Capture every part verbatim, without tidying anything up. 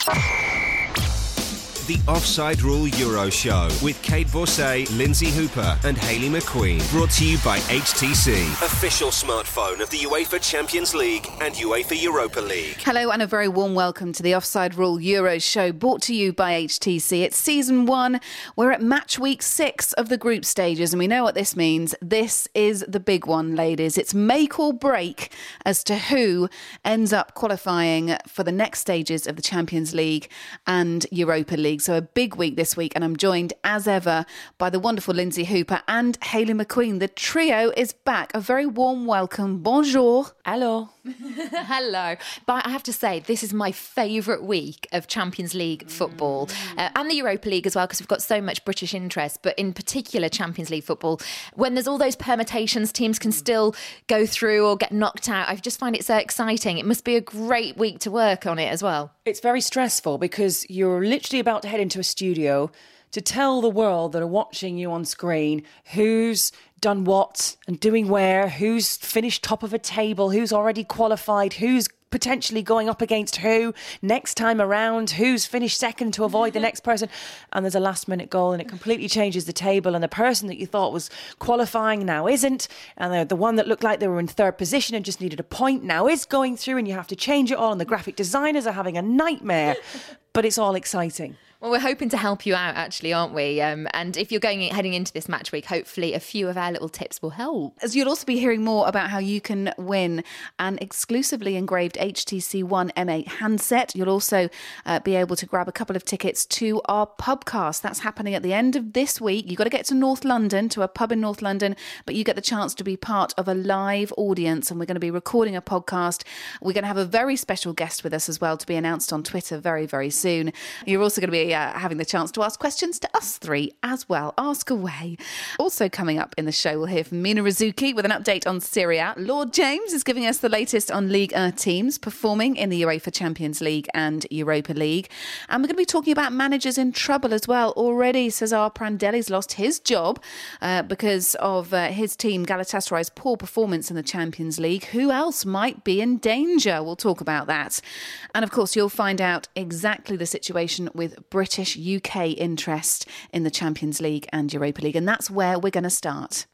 The Offside Rule Euro Show with Kate Borsay, Lindsay Hooper and Hayley McQueen. Brought to you by H T C. Official smartphone of the UEFA Champions League and UEFA Europa League. Hello and a very warm welcome to the Offside Rule Euro Show, brought to you by H T C. It's season one. We're at match week six of the group stages, and we know what this means. This is the big one, ladies. It's make or break as to who ends up qualifying for the next stages of the Champions League and Europa League. So a big week this week, and I'm joined as ever by the wonderful Lindsay Hooper and Hayley McQueen. The trio is back. A very warm welcome. Bonjour. Hello. Hello. But I have to say, this is my favourite week of Champions League football uh, and the Europa League as well, because we've got so much British interest, but in particular Champions League football. When there's all those permutations, teams can still go through or get knocked out. I just find it so exciting. It must be a great week to work on it as well. It's very stressful because you're literally about to head into a studio to tell the world that are watching you on screen who's done what and doing where, who's finished top of a table, who's already qualified, who's potentially going up against who next time around, who's finished second to avoid the next person, and there's a last minute goal and it completely changes the table, and the person that you thought was qualifying now isn't, and the, the one that looked like they were in third position and just needed a point now is going through, and you have to change it all, and the graphic designers are having a nightmare, but it's all exciting. Well, we're hoping to help you out, actually, aren't we? Um, and if you're going heading into this match week, hopefully a few of our little tips will help. As you'll also be hearing more about how you can win an exclusively engraved H T C One M eight handset. You'll also uh, be able to grab a couple of tickets to our pubcast. That's happening at the end of this week. You've got to get to North London, to a pub in North London, but you get the chance to be part of a live audience, and we're going to be recording a podcast. We're going to have a very special guest with us as well, to be announced on Twitter very, very soon. You're also going to be Uh, having the chance to ask questions to us three as well. Ask away. Also coming up in the show, we'll hear from Mina Rizuki with an update on Serie A. Lord James is giving us the latest on Ligue one teams performing in the UEFA Champions League and Europa League. And we're going to be talking about managers in trouble as well. Already, Cesar Prandelli's lost his job uh, because of uh, his team Galatasaray's poor performance in the Champions League. Who else might be in danger? We'll talk about that. And of course, you'll find out exactly the situation with British U K interest in the Champions League and Europa League, and that's where we're going to start.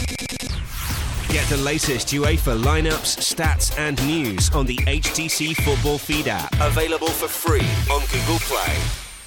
Get the latest UEFA lineups, stats and news on the H T C Football Feed app. Available for free on Google Play.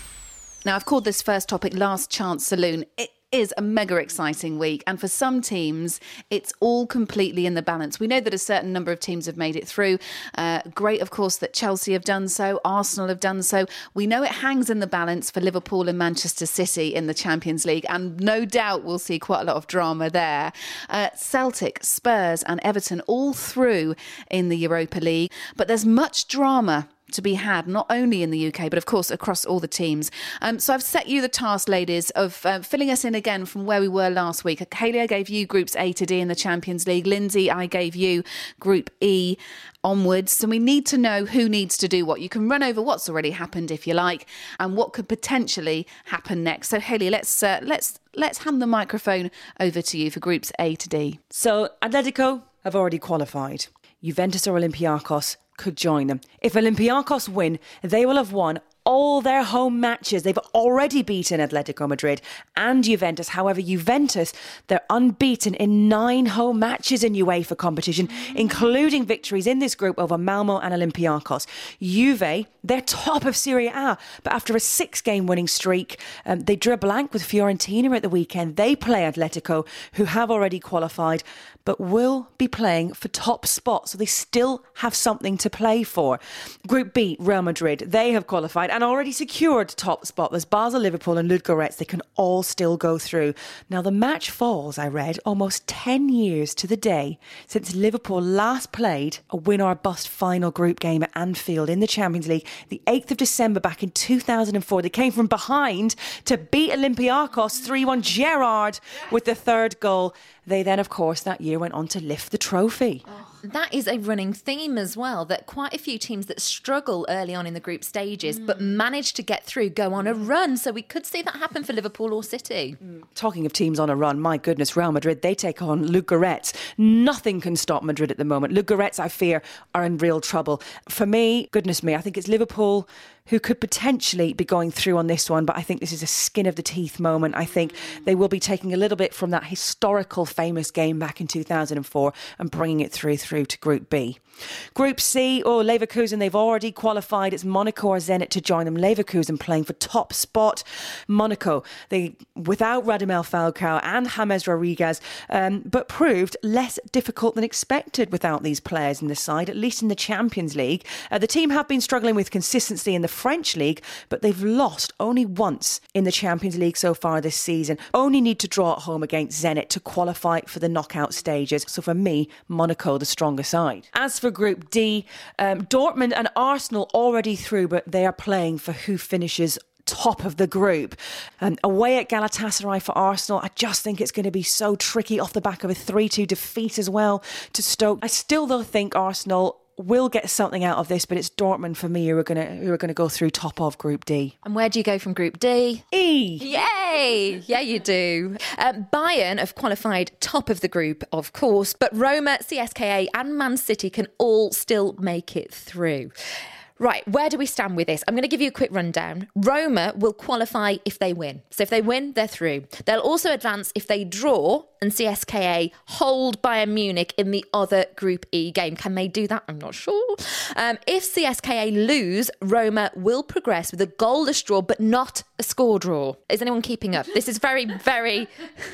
Now, I've called this first topic Last Chance Saloon. It is a mega exciting week, and for some teams it's all completely in the balance. We know that a certain number of teams have made it through. Uh, great, of course, that Chelsea have done so, Arsenal have done so. We know it hangs in the balance for Liverpool and Manchester City in the Champions League, and no doubt we'll see quite a lot of drama there. Uh, Celtic, Spurs and Everton all through in the Europa League, but there's much drama to be had, not only in the U K, but of course across all the teams. Um, so I've set you the task, ladies, of uh, filling us in again from where we were last week. Hayley, I gave you groups A to D in the Champions League. Lindsay, I gave you group E onwards. So we need to know who needs to do what. You can run over what's already happened if you like, and what could potentially happen next. So Hayley, let's uh, let's let's hand the microphone over to you for groups A to D. So Atletico have already qualified. Juventus or Olympiacos could join them. If Olympiacos win, they will have won all their home matches. They've already beaten Atletico Madrid and Juventus. However, Juventus, they're unbeaten in nine home matches in UEFA competition, including victories in this group over Malmo and Olympiacos. Juve, they're top of Serie A, but after a six-game winning streak, um, they drew a blank with Fiorentina at the weekend. They play Atletico, who have already qualified, but will be playing for top spots, so they still have something to play for. Group B, Real Madrid, they have qualified and already secured top spot. There's Basel, Liverpool and Ludogorets. They can all still go through. Now, the match falls, I read, almost ten years to the day since Liverpool last played a win or bust final group game at Anfield in the Champions League, the eighth of December back in two thousand four. They came from behind to beat Olympiacos three one. Gerrard with the third goal. They then, of course, that year went on to lift the trophy. Oh, that is a running theme as well, that quite a few teams that struggle early on in the group stages mm. but manage to get through go on a run. So we could see that happen for Liverpool or City. Mm. Talking of teams on a run, my goodness, Real Madrid, they take on Ludogorets. Nothing can stop Madrid at the moment. Ludogorets, I fear, are in real trouble. For me, goodness me, I think it's Liverpool who could potentially be going through on this one, but I think this is a skin of the teeth moment. I think they will be taking a little bit from that historical famous game back in two thousand four and bringing it through through to Group B. Group C, oh, Leverkusen, they've already qualified. It's Monaco or Zenit to join them. Leverkusen playing for top spot. Monaco, they without Radamel Falcao and James Rodriguez, um, but proved less difficult than expected without these players in the side, at least in the Champions League. Uh, the team have been struggling with consistency in the French league, but they've lost only once in the Champions League so far this season. Only need to draw at home against Zenit to qualify for the knockout stages. So for me, Monaco, the stronger side. As for Group D, um, Dortmund and Arsenal already through, but they are playing for who finishes top of the group. Um, away at Galatasaray for Arsenal, I just think it's going to be so tricky off the back of a three two defeat as well to Stoke. I still though think Arsenal will get something out of this, but it's Dortmund for me who are going to who are going to go through top of Group D. And where do you go from Group D? E. Yay! Yeah, you do. Um, Bayern have qualified top of the group, of course, but Roma, C S K A and Man City can all still make it through. Right, where do we stand with this? I'm going to give you a quick rundown. Roma will qualify if they win. So if they win, they're through. They'll also advance if they draw and C S K A hold Bayern Munich in the other Group E game. Can they do that? I'm not sure. Um, if C S K A lose, Roma will progress with a goalless draw, but not a score draw. Is anyone keeping up? This is very, very,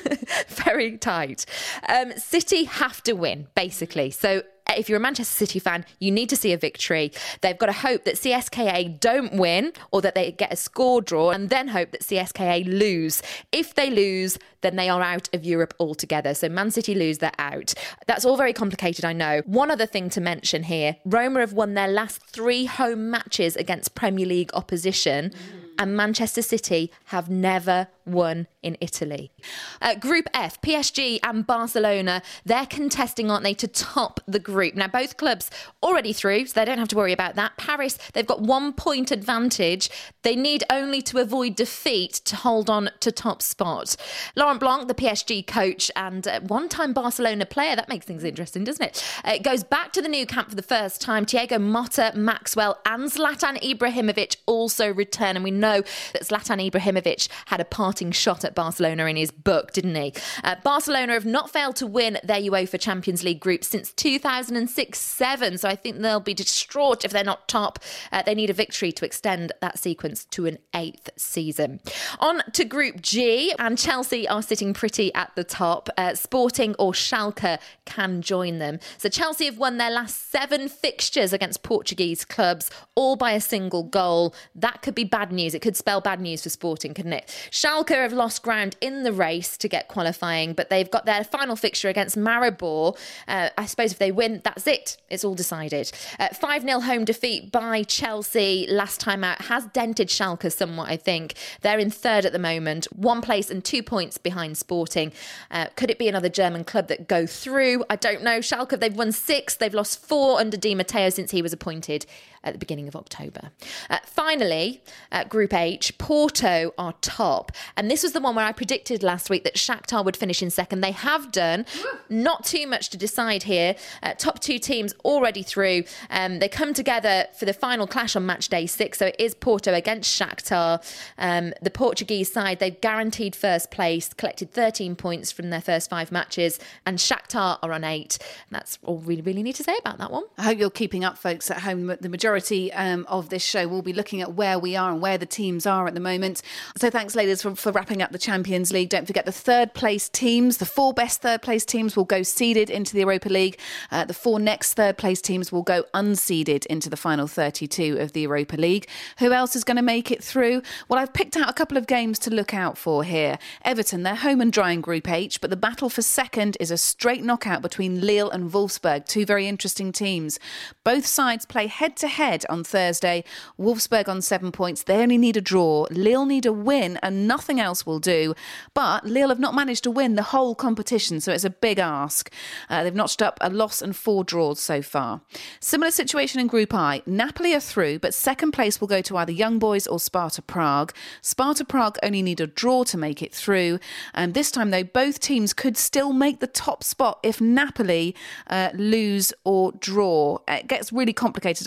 very tight. Um, City have to win, basically. So if you're a Manchester City fan, you need to see a victory. They've got to hope that C S K A don't win or that they get a score draw, and then hope that C S K A lose. If they lose, then they are out of Europe altogether. So Man City lose, they're out. That's all very complicated, I know. One other thing to mention here, Roma have won their last three home matches against Premier League opposition. Mm. And Manchester City have never won in Italy. Uh, Group F, P S G and Barcelona, they're contesting, aren't they, to top the group. Now, both clubs already through, so they don't have to worry about that. Paris, they've got one point advantage. They need only to avoid defeat to hold on to top spot. Laurent Blanc, the P S G coach and uh, one-time Barcelona player, that makes things interesting, doesn't it? Uh, it goes back to the Nou Camp for the first time. Thiago Motta, Maxwell and Zlatan Ibrahimovic also return, and we know that Zlatan Ibrahimovic had a parting shot at Barcelona in his book, didn't he? Uh, Barcelona have not failed to win their UEFA Champions League group since two thousand six seven, so I think they'll be distraught if they're not top. Uh, they need a victory to extend that sequence to an eighth season. On to Group G, and Chelsea are sitting pretty at the top. Uh, Sporting or Schalke can join them. So Chelsea have won their last seven fixtures against Portuguese clubs, all by a single goal. That could be bad news. It could spell bad news for Sporting, couldn't it? Schalke have lost ground in the race to get qualifying, but they've got their final fixture against Maribor. Uh, I suppose if they win, that's it. It's all decided. Uh, five nil home defeat by Chelsea last time out has dented Schalke somewhat, I think. They're in third at the moment, one place and two points behind Sporting. Uh, could it be another German club that go through? I don't know. Schalke, they've won six. They've lost four under Di Matteo since he was appointed at the beginning of October. Uh, finally, uh, Group H, Porto are top. And this was the one where I predicted last week that Shakhtar would finish in second. They have done. Not too much to decide here. Uh, top two teams already through. Um, they come together for the final clash on match day six. So it is Porto against Shakhtar. Um, the Portuguese side, they've guaranteed first place, collected thirteen points from their first five matches. And Shakhtar are on eight. And that's all we really need to say about that one. I hope you're keeping up, folks, at home. The majority Um, of this show will be looking at where we are and where the teams are at the moment. So thanks, ladies, for, for wrapping up the Champions League. Don't forget the third place teams, the four best third place teams will go seeded into the Europa League. Uh, the four next third place teams will go unseeded into the final thirty-two of the Europa League. Who else is going to make it through? Well, I've picked out a couple of games to look out for here. Everton, they're home and dry in Group H, but the battle for second is a straight knockout between Lille and Wolfsburg, two very interesting teams. Both sides play head-to-head on Thursday. Wolfsburg on seven points. They only need a draw. Lille need a win and nothing else will do. But Lille have not managed to win the whole competition, so it's a big ask. Uh, they've notched up a loss and four draws so far. Similar situation in Group I. Napoli are through, but second place will go to either Young Boys or Sparta Prague. Sparta Prague only need a draw to make it through. And this time, though, both teams could still make the top spot if Napoli uh, lose or draw. It gets really complicated after that. Sparta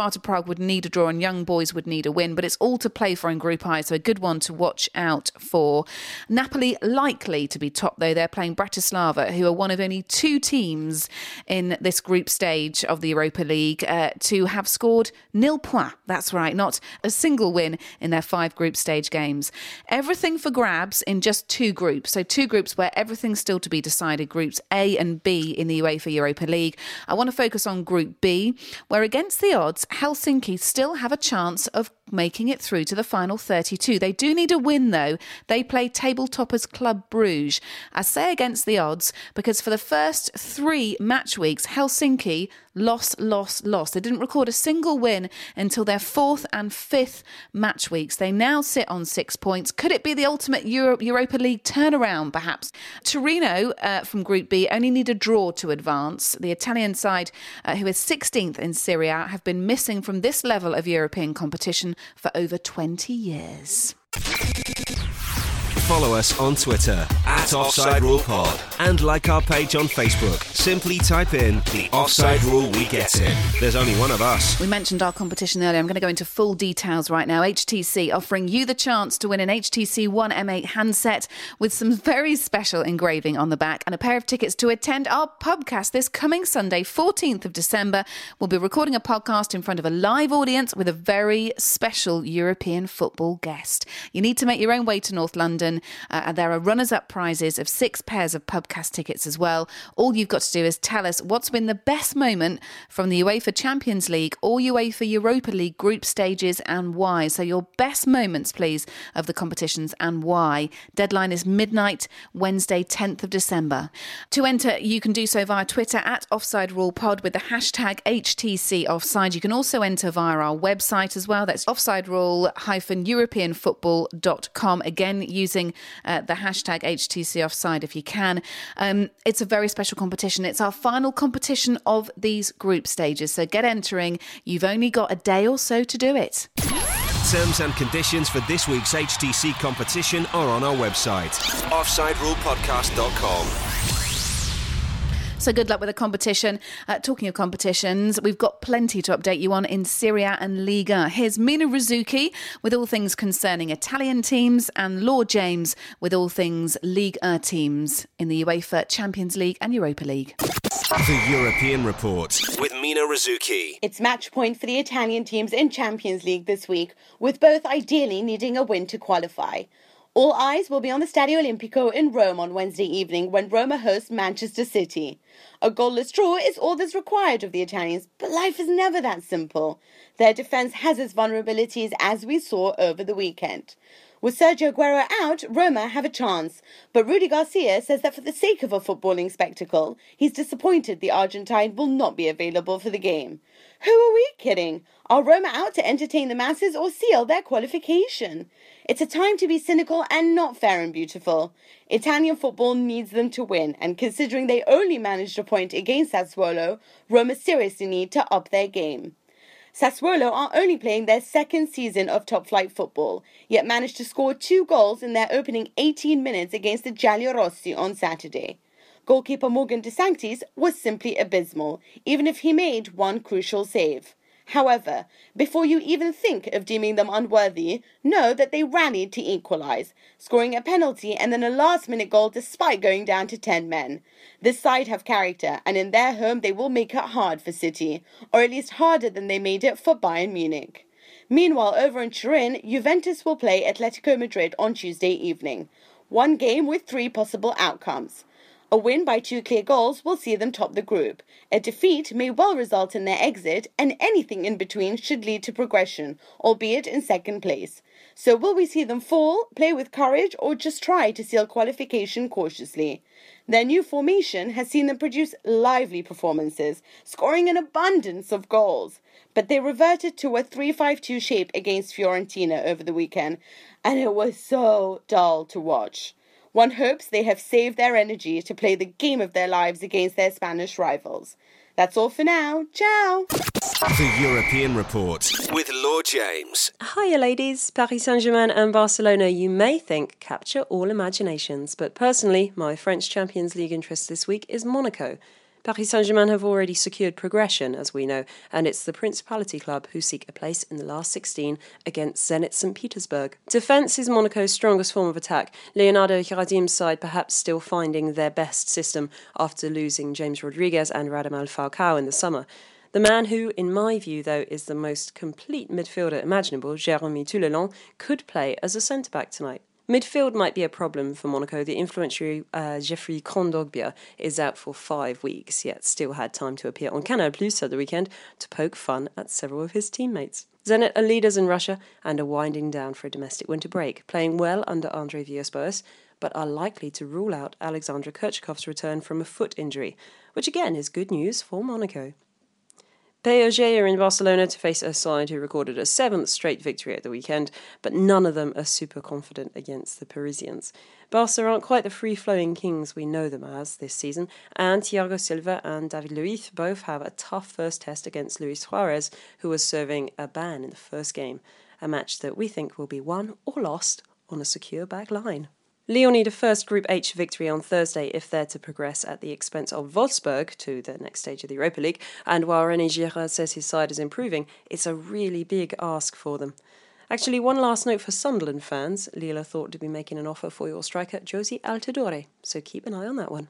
Sparta Prague would need a draw and Young Boys would need a win, but it's all to play for in Group I, so a good one to watch out for. Napoli likely to be top, though. They're playing Bratislava, who are one of only two teams in this group stage of the Europa League uh, to have scored nil points. That's right, not a single win in their five group stage games. Everything for grabs in just two groups. So two groups where everything's still to be decided, groups A and B in the UEFA Europa League. I want to focus on Group B, where against the odds, Helsinki still have a chance of making it through to the final thirty-two. They do need a win, though. They play table toppers Club Bruges. I say against the odds because for the first three match weeks, Helsinki lost, lost, lost. They didn't record a single win until their fourth and fifth match weeks. They now sit on six points. Could it be the ultimate Euro- Europa League turnaround, perhaps? Torino uh, from Group B only need a draw to advance. The Italian side, uh, who is sixteenth in Serie A, have been missing from this level of European competition for over twenty years. Follow us on Twitter at Offside Rule Pod and like our page on Facebook. Simply type in the Offside Rule We Get It. There's only one of us. We mentioned our competition earlier. I'm going to go into full details right now. H T C offering you the chance to win an H T C One M eight handset with some very special engraving on the back and a pair of tickets to attend our podcast this coming Sunday, fourteenth of December. We'll be recording a podcast in front of a live audience with a very special European football guest. You need to make your own way to North London. Uh, and there are runners-up prizes of six pairs of pubcast tickets as well. All you've got to do is tell us what's been the best moment from the UEFA Champions League or UEFA Europa League group stages and why. So your best moments, please, of the competitions and why. Deadline is midnight, Wednesday, tenth of December. To enter, you can do so via Twitter at Offside Rule Pod with the hashtag H T C Offside. You can also enter via our website as well. That's offside rule dash european football dot com. Again, using Uh, the hashtag H T C Offside if you can. Um, it's a very special competition. It's our final competition of these group stages. So get entering. You've only got a day or so to do it. Terms and conditions for this week's H T C competition are on our website, offside rule podcast dot com. So good luck with the competition. Uh, talking of competitions, we've got plenty to update you on in Serie A and Liga. Here's Mina Rzouki with all things concerning Italian teams and Lord James with all things Ligue one teams in the UEFA Champions League and Europa League. The European Report with Mina Rzouki. It's match point for the Italian teams in Champions League this week, with both ideally needing a win to qualify. All eyes will be on the Stadio Olimpico in Rome on Wednesday evening when Roma hosts Manchester City. A goalless draw is all that's required of the Italians, but life is never that simple. Their defence has its vulnerabilities, as we saw over the weekend. With Sergio Aguero out, Roma have a chance, but Rudy Garcia says that for the sake of a footballing spectacle, he's disappointed the Argentine will not be available for the game. Who are we kidding? Are Roma out to entertain the masses or seal their qualification? It's a time to be cynical and not fair and beautiful. Italian football needs them to win, and considering they only managed a point against Sassuolo, Roma seriously need to up their game. Sassuolo are only playing their second season of top-flight football, yet managed to score two goals in their opening eighteen minutes against the Giallorossi on Saturday. Goalkeeper Morgan De Sanctis was simply abysmal, even if he made one crucial save. However, before you even think of deeming them unworthy, know that they rallied to equalise, scoring a penalty and then a last-minute goal despite going down to ten men. This side have character, and in their home they will make it hard for City, or at least harder than they made it for Bayern Munich. Meanwhile, over in Turin, Juventus will play Atletico Madrid on Tuesday evening. One game with three possible outcomes. A win by two clear goals will see them top the group. A defeat may well result in their exit, and anything in between should lead to progression, albeit in second place. So will we see them fall, play with courage, or just try to seal qualification cautiously? Their new formation has seen them produce lively performances, scoring an abundance of goals. But they reverted to a three five two shape against Fiorentina over the weekend, and it was so dull to watch. One hopes they have saved their energy to play the game of their lives against their Spanish rivals. That's all for now. Ciao! The European Report with Lord James. Hiya ladies, Paris Saint-Germain and Barcelona you may think capture all imaginations, but personally my French Champions League interest this week is Monaco. Paris Saint-Germain have already secured progression, as we know, and it's the Principality club who seek a place in the last sixteen against Zenit Saint Petersburg. Defence is Monaco's strongest form of attack. Leonardo Jaradim's side perhaps still finding their best system after losing James Rodriguez and Radamel Falcao in the summer. The man who, in my view, though, is the most complete midfielder imaginable, Jérémy Toulelon, could play as a centre-back tonight. Midfield might be a problem for Monaco. The influential uh, Geoffrey Kondogbia is out for five weeks, yet still had time to appear on Canal Plus at the weekend to poke fun at several of his teammates. Zenit are leaders in Russia and are winding down for a domestic winter break, playing well under André Villas-Boas, but are likely to rule out Alexander Kirchhoff's return from a foot injury, which again is good news for Monaco. P S G are in Barcelona to face a side who recorded a seventh straight victory at the weekend, but none of them are super confident against the Parisians. Barca aren't quite the free-flowing kings we know them as this season, and Thiago Silva and David Luiz both have a tough first test against Luis Suarez, who was serving a ban in the first game, a match that we think will be won or lost on a secure back line. Lyon need a first Group H victory on Thursday if they're to progress at the expense of Wolfsburg to the next stage of the Europa League, and while René Girard says his side is improving, it's a really big ask for them. Actually, one last note for Sunderland fans. Lille are thought to be making an offer for your striker Josie Altidore, so keep an eye on that one.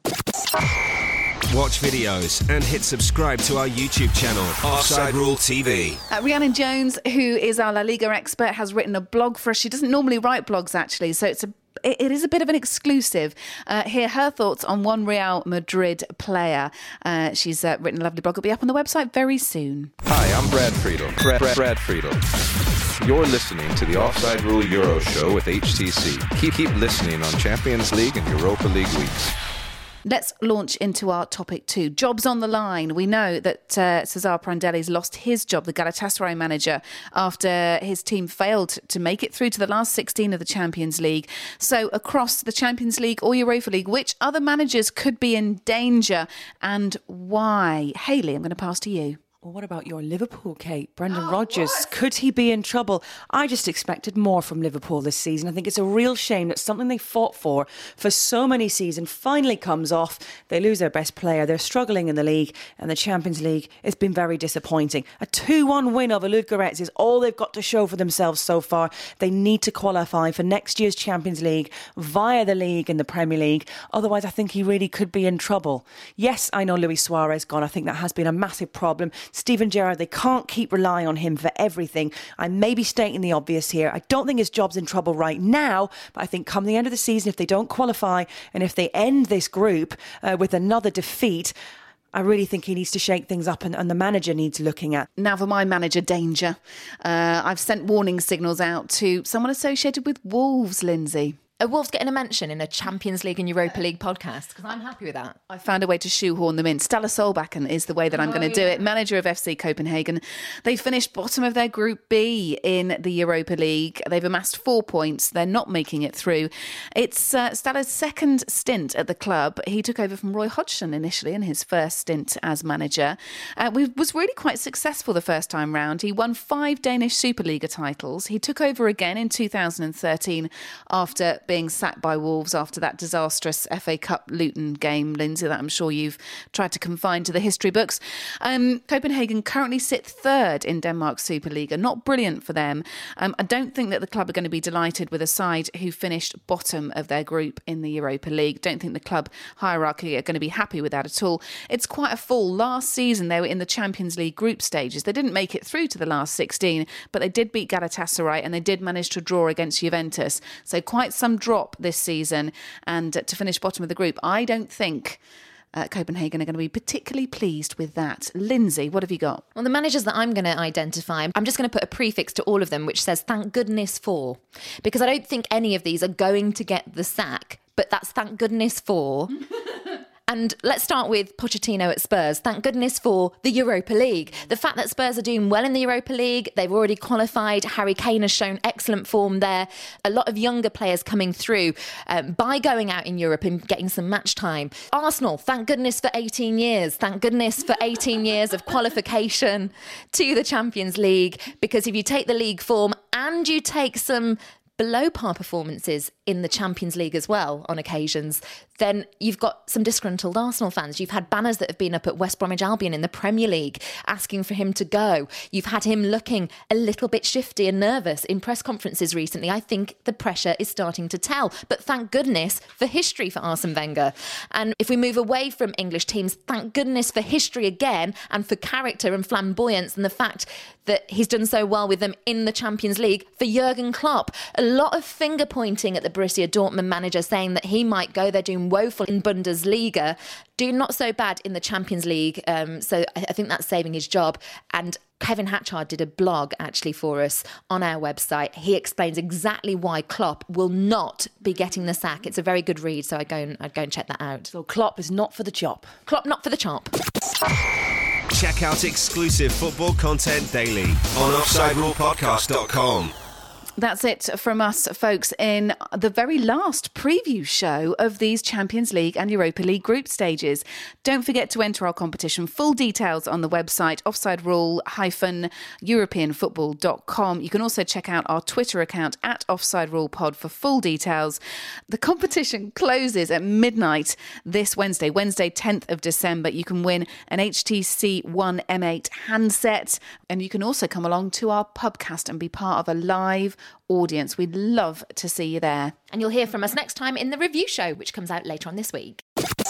Watch videos and hit subscribe to our YouTube channel, Offside Rule T V. Uh, Rhiannon Jones, who is our La Liga expert, has written a blog for us. She doesn't normally write blogs, actually, so it's a It is a bit of an exclusive. Uh, hear her thoughts on one Real Madrid player. Uh, she's uh, written a lovely blog. It'll be up on the website very soon. Hi, I'm Brad Friedel. Brad, Brad, Brad Friedel. You're listening to the Offside Rule Euro Show with H T C. Keep, keep listening on Champions League and Europa League weeks. Let's launch into our topic two. Jobs on the line. We know that uh, Cesar Prandelli's lost his job, the Galatasaray manager, after his team failed to make it through to the last sixteen of the Champions League. So across the Champions League or Europa League, which other managers could be in danger and why? Hayley, I'm going to pass to you. Well, what about your Liverpool, Kate? Brendan oh, Rodgers, what? Could he be in trouble? I just expected more from Liverpool this season. I think it's a real shame that something they fought for for so many seasons finally comes off. They lose their best player. They're struggling in the league, and the Champions League has been very disappointing. A two one win over Ludogorets is all they've got to show for themselves so far. They need to qualify for next year's Champions League via the league and the Premier League. Otherwise, I think he really could be in trouble. Yes, I know Luis Suarez gone. I think that has been a massive problem. Steven Gerrard, they can't keep relying on him for everything. I may be stating the obvious here. I don't think his job's in trouble right now, but I think come the end of the season, if they don't qualify and if they end this group uh, with another defeat, I really think he needs to shake things up, and, and the manager needs looking at. Now for my manager danger. Uh, I've sent warning signals out to someone associated with Wolves, Lindsay. Are Wolves getting a mention in a Champions League and Europa League podcast? Because I'm happy with that. I found a way to shoehorn them in. Stella Solbakken is the way that I'm oh, going to yeah. do it. Manager of F C Copenhagen. They finished bottom of their Group B in the Europa League. They've amassed four points. They're not making it through. It's uh, Stella's second stint at the club. He took over from Roy Hodgson initially in his first stint as manager. Uh, we was really quite successful the first time round. He won five Danish Superliga titles. He took over again in two thousand thirteen after being sacked by Wolves after that disastrous F A Cup Luton game, Lindsay, that I'm sure you've tried to confine to the history books. Um, Copenhagen currently sit third in Denmark's Superliga. Not brilliant for them. Um, I don't think that the club are going to be delighted with a side who finished bottom of their group in the Europa League. Don't think the club hierarchy are going to be happy with that at all. It's quite a fall. Last season, they were in the Champions League group stages. They didn't make it through to the last sixteen, but they did beat Galatasaray and they did manage to draw against Juventus. So quite some drop this season, and to finish bottom of the group, I don't think uh, Copenhagen are going to be particularly pleased with that. Lindsay, what have you got? Well, the managers that I'm going to identify, I'm just going to put a prefix to all of them which says thank goodness for, because I don't think any of these are going to get the sack, but that's thank goodness for. And let's start with Pochettino at Spurs. Thank goodness for the Europa League. The fact that Spurs are doing well in the Europa League, they've already qualified. Harry Kane has shown excellent form there. A lot of younger players coming through um, by going out in Europe and getting some match time. Arsenal, thank goodness for eighteen years. Thank goodness for eighteen years of qualification to the Champions League. Because if you take the league form and you take some below par performances in the Champions League as well on occasions, then you've got some disgruntled Arsenal fans. You've had banners that have been up at West Bromwich Albion in the Premier League asking for him to go. You've had him looking a little bit shifty and nervous in press conferences recently. I think the pressure is starting to tell. But thank goodness for history for Arsene Wenger. And if we move away from English teams, thank goodness for history again and for character and flamboyance and the fact that he's done so well with them in the Champions League for Jurgen Klopp. A lot of finger pointing at the Borussia Dortmund manager saying that he might go. They're doing woeful in Bundesliga, doing not so bad in the Champions League. Um, so I, I think that's saving his job. And Kevin Hatchard did a blog actually for us on our website. He explains exactly why Klopp will not be getting the sack. It's a very good read, so I'd go and, I'd go and check that out. So Klopp is not for the chop. Klopp not for the chop. Check out exclusive football content daily on offside rule podcast dot com. That's it from us, folks, in the very last preview show of these Champions League and Europa League group stages. Don't forget to enter our competition. Full details on the website, offside rule dash european football dot com. You can also check out our Twitter account at offside rule pod for full details. The competition closes at midnight this Wednesday, Wednesday tenth of December. You can win an H T C One M eight handset, and you can also come along to our pubcast and be part of a live audience. We'd love to see you there. And you'll hear from us next time in the review show, which comes out later on this week.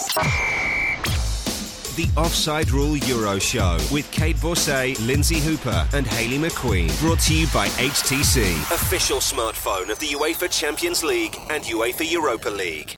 The Offside Rule Euro Show with Kate Borsay, Lindsay Hooper and Hayley McQueen. Brought to you by H T C, official smartphone of the UEFA Champions League and UEFA Europa League.